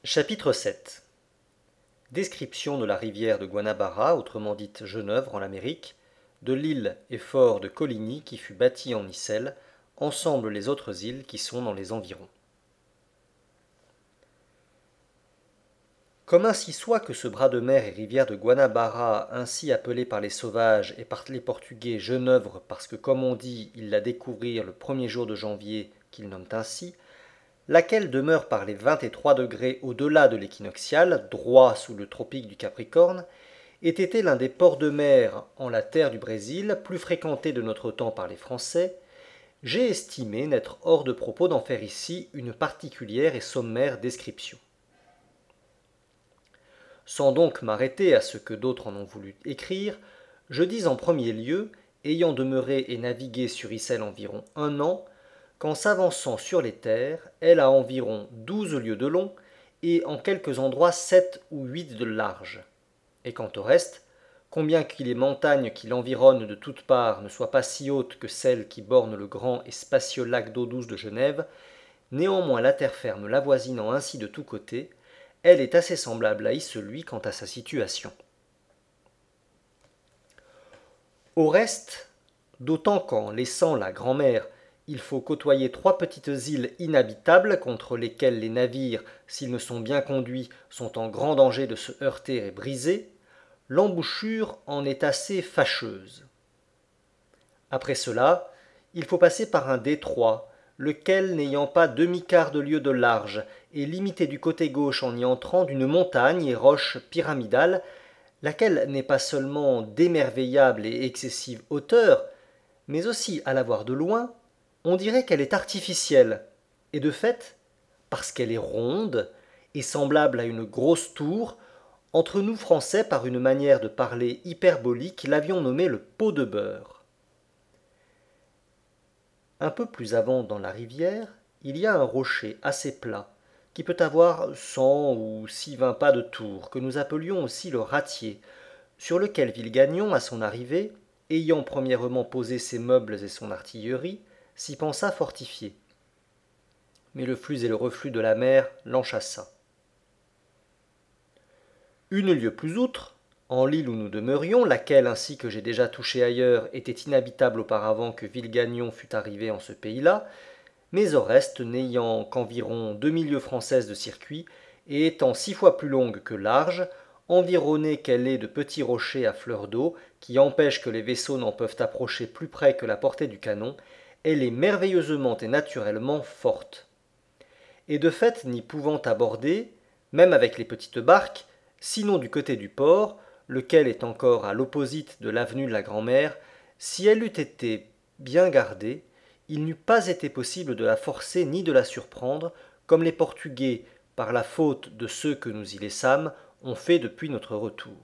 Chapitre 7. Description de la rivière de Guanabara, autrement dite Geneuvre en Amérique, de l'île et fort de Coligny qui fut bâti en Icelle, ensemble les autres îles qui sont dans les environs. Comme ainsi soit que ce bras de mer et rivière de Guanabara, ainsi appelé par les sauvages et par les Portugais Geneuvre parce que comme on dit, ils la découvrirent le premier jour de janvier qu'ils nomment ainsi, laquelle demeure par les 23 degrés au-delà de l'équinoxial, droit sous le tropique du Capricorne, ait été l'un des ports de mer en la terre du Brésil, plus fréquenté de notre temps par les Français, j'ai estimé n'être hors de propos d'en faire ici une particulière et sommaire description. Sans donc m'arrêter à ce que d'autres en ont voulu écrire, je dis en premier lieu, ayant demeuré et navigué sur Icelle environ un an, qu'en s'avançant sur les terres, elle a environ 12 lieues de long et en quelques endroits 7 ou 8 de large. Et quant au reste, combien que les montagnes qui l'environnent de toutes parts ne soient pas si hautes que celles qui bornent le grand et spacieux lac d'eau douce de Genève, néanmoins la terre ferme l'avoisinant ainsi de tous côtés, elle est assez semblable à Isseluy quant à sa situation. Au reste, d'autant qu'en laissant la grand-mer, il faut côtoyer 3 petites îles inhabitables contre lesquelles les navires, s'ils ne sont bien conduits, sont en grand danger de se heurter et briser, l'embouchure en est assez fâcheuse. Après cela, il faut passer par un détroit, lequel n'ayant pas demi-quart de lieue de large, est limité du côté gauche en y entrant d'une montagne et roche pyramidale, laquelle n'est pas seulement d'émerveillable et excessive hauteur, mais aussi, à la voir de loin, on dirait qu'elle est artificielle, et de fait, parce qu'elle est ronde et semblable à une grosse tour, entre nous Français, par une manière de parler hyperbolique, l'avions nommée le pot de beurre. Un peu plus avant dans la rivière, il y a un rocher assez plat, qui peut avoir 100 ou si 20 pas de tour, que nous appelions aussi le ratier, sur lequel Villegagnon, à son arrivée, ayant premièrement posé ses meubles et son artillerie, s'y pensa fortifier. Mais le flux et le reflux de la mer l'enchassa. Une lieue plus outre, en l'île où nous demeurions, laquelle, ainsi que j'ai déjà touché ailleurs, était inhabitable auparavant que Villegagnon fût arrivé en ce pays-là, mais au reste n'ayant qu'environ 2000 lieues françaises de circuit, et étant 6 fois plus longue que large, environnée qu'elle est de petits rochers à fleur d'eau, qui empêchent que les vaisseaux n'en peuvent approcher plus près que la portée du canon, elle est merveilleusement et naturellement forte. Et de fait n'y pouvant aborder, même avec les petites barques, sinon du côté du port, lequel est encore à l'opposite de l'avenue de la Grand-Mère, si elle eût été bien gardée, il n'eût pas été possible de la forcer ni de la surprendre, comme les Portugais, par la faute de ceux que nous y laissâmes, ont fait depuis notre retour.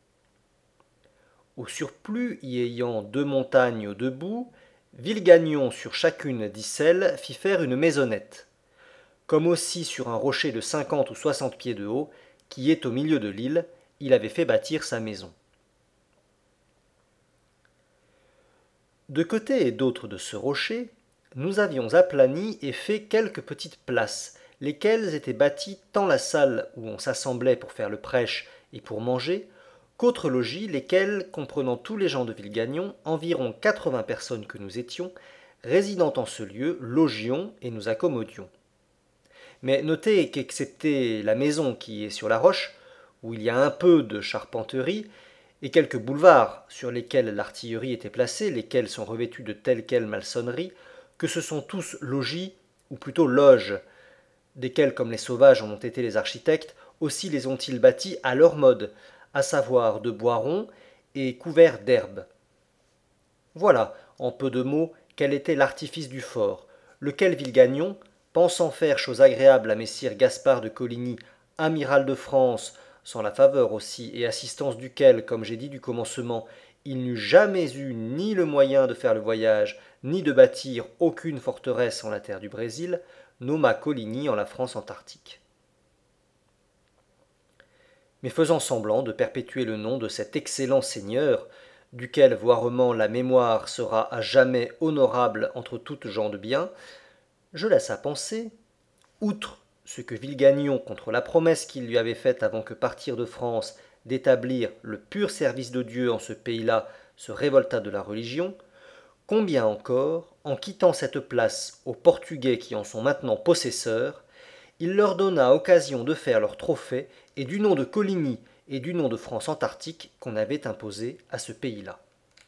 Au surplus, y ayant 2 montagnes au debout, Villegagnon sur chacune d'Icelle fit faire une maisonnette, comme aussi sur un rocher de 50 ou 60 pieds de haut, qui est au milieu de l'île, il avait fait bâtir sa maison. De côté et d'autre de ce rocher, nous avions aplani et fait quelques petites places, lesquelles étaient bâties tant la salle où on s'assemblait pour faire le prêche et pour manger, qu'autres logis, lesquels, comprenant tous les gens de Villegagnon, environ 80 personnes que nous étions, résidant en ce lieu, logions et nous accommodions. Mais notez qu'excepté la maison qui est sur la roche, où il y a un peu de charpenterie, et quelques boulevards sur lesquels l'artillerie était placée, lesquels sont revêtus de telle quelle malsonnerie, que ce sont tous logis, ou plutôt loges, desquels, comme les sauvages en ont été les architectes, aussi les ont-ils bâtis à leur mode, à savoir de bois rond et couverts d'herbe. Voilà, en peu de mots, quel était l'artifice du fort, lequel Villegagnon, pensant faire chose agréable à messire Gaspard de Coligny, amiral de France, sans la faveur aussi et assistance duquel, comme j'ai dit du commencement, il n'eût jamais eu ni le moyen de faire le voyage, ni de bâtir aucune forteresse en la terre du Brésil, nomma Coligny en la France antarctique. Mais faisant semblant de perpétuer le nom de cet excellent seigneur, duquel voirement la mémoire sera à jamais honorable entre toutes gens de bien, je laisse à penser, outre ce que Villegagnon, contre la promesse qu'il lui avait faite avant que partir de France, d'établir le pur service de Dieu en ce pays-là, se révolta de la religion, combien encore, en quittant cette place aux Portugais qui en sont maintenant possesseurs, il leur donna occasion de faire leur trophée et du nom de Coligny et du nom de France antarctique qu'on avait imposé à ce pays-là.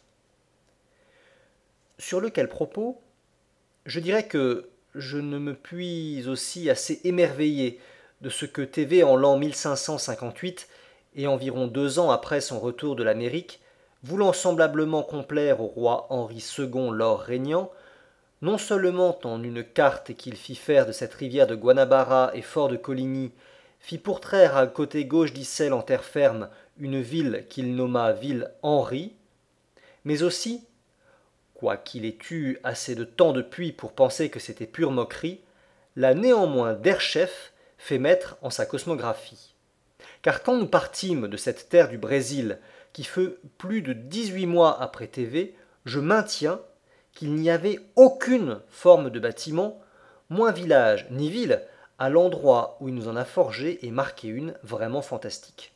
Sur lequel propos, je dirais que je ne me puis aussi assez émerveiller de ce que TV en l'an 1558, et environ 2 ans après son retour de l'Amérique, voulant semblablement complaire au roi Henri II lors régnant, non seulement en une carte qu'il fit faire de cette rivière de Guanabara et fort de Coligny, fit pourtraire à côté gauche d'Issel en terre ferme une ville qu'il nomma ville Henri, mais aussi, quoiqu'il ait eu assez de temps depuis pour penser que c'était pure moquerie, l'a néanmoins d'Herchef fait mettre en sa cosmographie. Car quand nous partîmes de cette terre du Brésil, qui fut plus de 18 mois après TV, je maintiens qu'il n'y avait aucune forme de bâtiment, moins village ni ville, à l'endroit où il nous en a forgé et marqué une vraiment fantastique.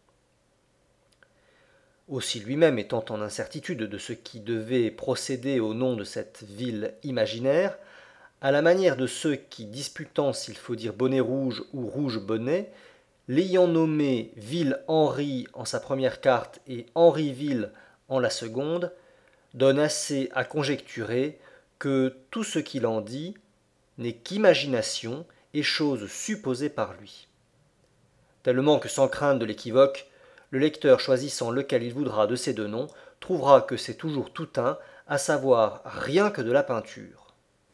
Aussi lui-même étant en incertitude de ce qui devait procéder au nom de cette ville imaginaire, à la manière de ceux qui, disputant s'il faut dire bonnet rouge ou rouge bonnet, l'ayant nommé ville Henri en sa première carte et Henriville en la seconde, donne assez à conjecturer que tout ce qu'il en dit n'est qu'imagination et chose supposée par lui. Tellement que sans crainte de l'équivoque, le lecteur choisissant lequel il voudra de ces deux noms, trouvera que c'est toujours tout un, à savoir rien que de la peinture.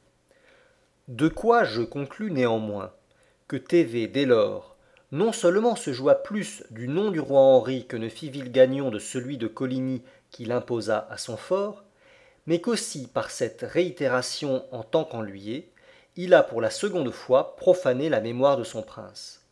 De quoi je conclus néanmoins que TV dès lors non seulement se joua plus du nom du roi Henri que ne fit Villegagnon de celui de Coligny qu'il imposa à son fort, mais qu'aussi par cette réitération en tant qu'enluyé, il a pour la seconde fois profané la mémoire de son prince.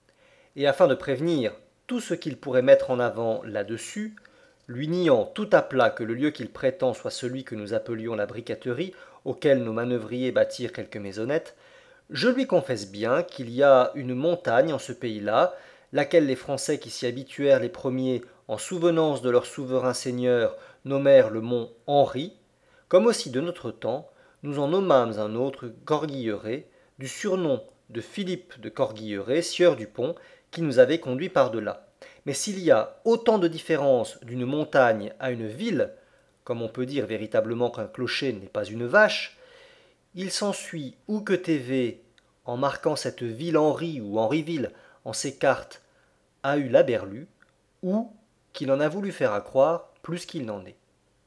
Et afin de prévenir tout ce qu'il pourrait mettre en avant là-dessus, lui niant tout à plat que le lieu qu'il prétend soit celui que nous appelions la briqueterie, auquel nos manœuvriers bâtirent quelques maisonnettes, je lui confesse bien qu'il y a une montagne en ce pays-là, laquelle les Français qui s'y habituèrent les premiers, en souvenance de leur souverain seigneur, nommèrent le mont Henri, comme aussi de notre temps, nous en nommâmes un autre Corguilleret, du surnom de Philippe de Corguilleret, sieur du pont, qui nous avait conduits par-delà. Mais s'il y a autant de différence d'une montagne à une ville, comme on peut dire véritablement qu'un clocher n'est pas une vache, il s'ensuit ou que TV, en marquant cette ville Henri ou Henriville en ses cartes, a eu la berlue, ou qu'il en a voulu faire accroire plus qu'il n'en est.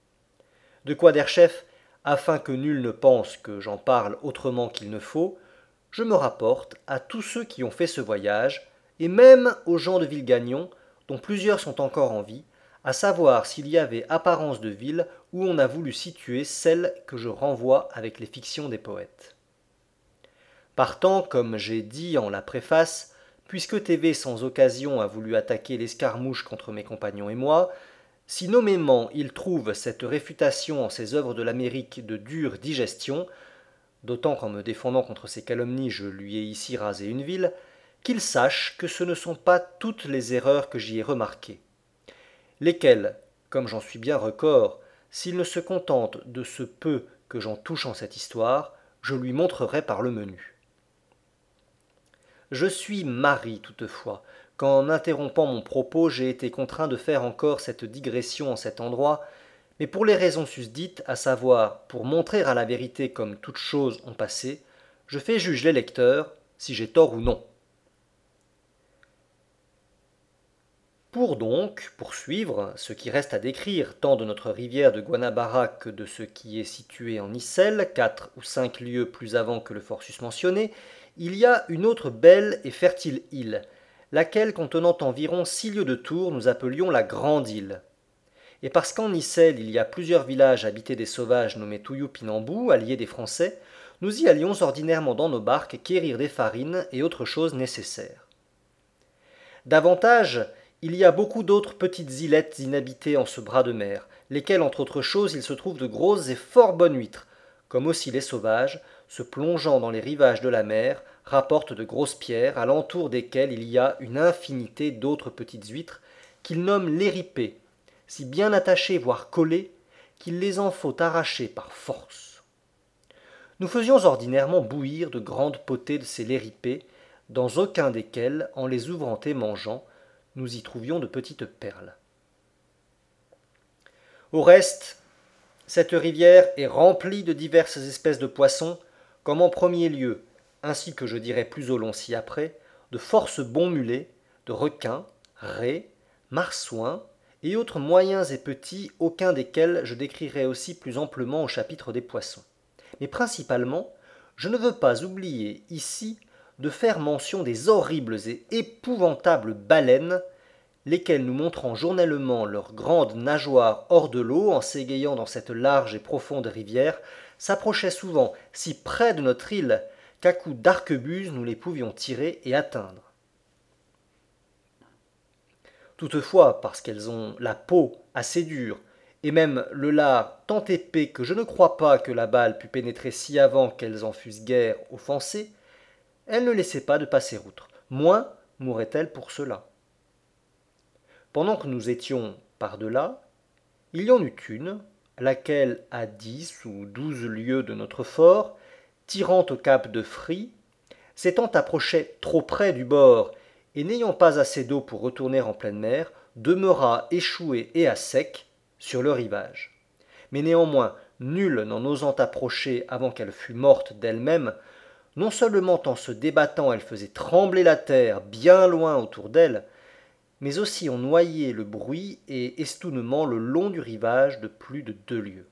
De quoi Derchef, afin que nul ne pense que j'en parle autrement qu'il ne faut, je me rapporte à tous ceux qui ont fait ce voyage, et même aux gens de Villegagnon, dont plusieurs sont encore en vie, à savoir s'il y avait apparence de ville où on a voulu situer celle que je renvoie avec les fictions des poètes. Partant, comme j'ai dit en la préface, puisque TV sans occasion a voulu attaquer l'escarmouche contre mes compagnons et moi, si nommément il trouve cette réfutation en ses œuvres de l'Amérique de dure digestion, d'autant qu'en me défendant contre ces calomnies je lui ai ici rasé une ville, qu'il sache que ce ne sont pas toutes les erreurs que j'y ai remarquées, lesquelles, comme j'en suis bien record, s'il ne se contente de ce peu que j'en touche en cette histoire, je lui montrerai par le menu. Je suis mari toutefois, qu'en interrompant mon propos j'ai été contraint de faire encore cette digression en cet endroit, mais pour les raisons susdites, à savoir pour montrer à la vérité comme toutes choses ont passé, je fais juge les lecteurs si j'ai tort ou non. Pour donc poursuivre ce qui reste à décrire tant de notre rivière de Guanabara que de ce qui est situé en Issel, 4 ou 5 lieues plus avant que le fort susmentionné, il y a une autre belle et fertile île, laquelle contenant environ 6 lieues de tour nous appelions la Grande Île. Et parce qu'en Issel il y a plusieurs villages habités des sauvages nommés Touyoupinambou, alliés des Français, nous y allions ordinairement dans nos barques quérir des farines et autres choses nécessaires. Davantage, il y a beaucoup d'autres petites îlettes inhabitées en ce bras de mer, lesquelles, entre autres choses, il se trouve de grosses et fort bonnes huîtres, comme aussi les sauvages, se plongeant dans les rivages de la mer, rapportent de grosses pierres, alentour desquelles il y a une infinité d'autres petites huîtres, qu'il nomme léripées, si bien attachées, voire collées, qu'il les en faut arracher par force. Nous faisions ordinairement bouillir de grandes potées de ces léripées, dans aucun desquels, en les ouvrant et mangeant, nous y trouvions de petites perles. Au reste, cette rivière est remplie de diverses espèces de poissons, comme en premier lieu, ainsi que je dirai plus au long ci-après, de force bons mulets, de requins, raies, marsouins, et autres moyens et petits, aucun desquels je décrirai aussi plus amplement au chapitre des poissons. Mais principalement, je ne veux pas oublier ici de faire mention des horribles et épouvantables baleines, lesquelles nous montrant journellement leurs grandes nageoires hors de l'eau en s'égayant dans cette large et profonde rivière, s'approchaient souvent si près de notre île qu'à coups d'arquebuse nous les pouvions tirer et atteindre. Toutefois, parce qu'elles ont la peau assez dure, et même le lard tant épais que je ne crois pas que la balle pût pénétrer si avant qu'elles en fussent guère offensées, elles ne laissaient pas de passer outre, moins mourraient-elles pour cela. Pendant que nous étions par-delà, il y en eut une, laquelle, à 10 ou 12 lieues de notre fort, tirant au cap de Fry, s'étant approchée trop près du bord et n'ayant pas assez d'eau pour retourner en pleine mer, demeura échouée et à sec sur le rivage. Mais néanmoins, nul n'en osant approcher avant qu'elle fût morte d'elle-même, non seulement en se débattant elle faisait trembler la terre bien loin autour d'elle, mais aussi on noyait le bruit et estounement le long du rivage de plus de 2 lieues.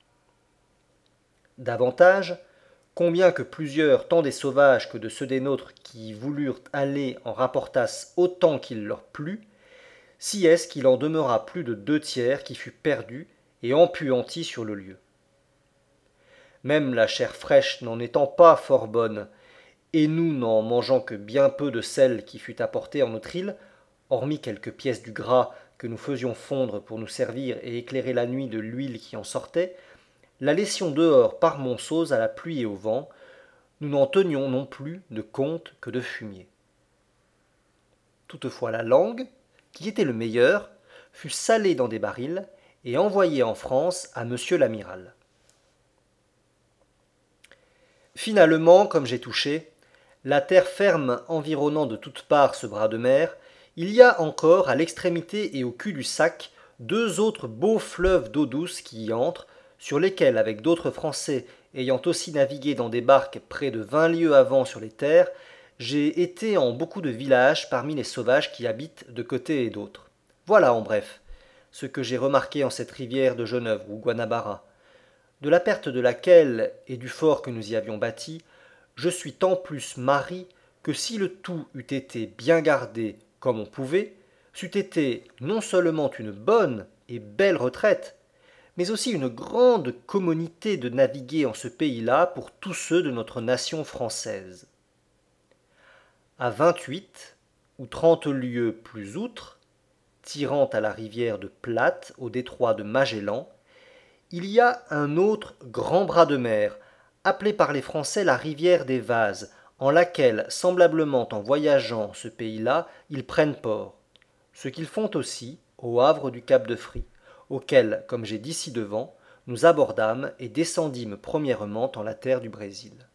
Davantage, combien que plusieurs, tant des sauvages que de ceux des nôtres qui voulurent aller en rapportassent autant qu'il leur plut, si est-ce qu'il en demeura plus de 2 tiers qui fut perdu et empuanti sur le lieu. Même la chair fraîche n'en étant pas fort bonne, et nous n'en mangeant que bien peu de celle qui fut apportée en notre île, hormis quelques pièces du gras que nous faisions fondre pour nous servir et éclairer la nuit de l'huile qui en sortait, la laissions dehors par monceaux à la pluie et au vent, nous n'en tenions non plus de compte que de fumier. Toutefois la langue, qui était le meilleur, fut salée dans des barils et envoyée en France à monsieur l'amiral. Finalement, comme j'ai touché, la terre ferme environnant de toutes parts ce bras de mer, il y a encore à l'extrémité et au cul du sac 2 autres beaux fleuves d'eau douce qui y entrent, sur lesquels, avec d'autres Français ayant aussi navigué dans des barques près de 20 lieues avant sur les terres, j'ai été en beaucoup de villages parmi les sauvages qui habitent de côté et d'autre. Voilà, en bref, ce que j'ai remarqué en cette rivière de Geneuvre ou Guanabara, de la perte de laquelle et du fort que nous y avions bâti, je suis tant plus mari que si le tout eût été bien gardé comme on pouvait, c'eût été non seulement une bonne et belle retraite, mais aussi une grande communauté de naviguer en ce pays-là pour tous ceux de notre nation française. À 28 ou 30 lieues plus outre, tirant à la rivière de Platte au détroit de Magellan, il y a un autre grand bras de mer, appelé par les Français la rivière des Vases, en laquelle, semblablement en voyageant ce pays-là, ils prennent port, ce qu'ils font aussi au havre du cap de Fry, auquel, comme j'ai dit ci-devant, nous abordâmes et descendîmes premièrement en la terre du Brésil.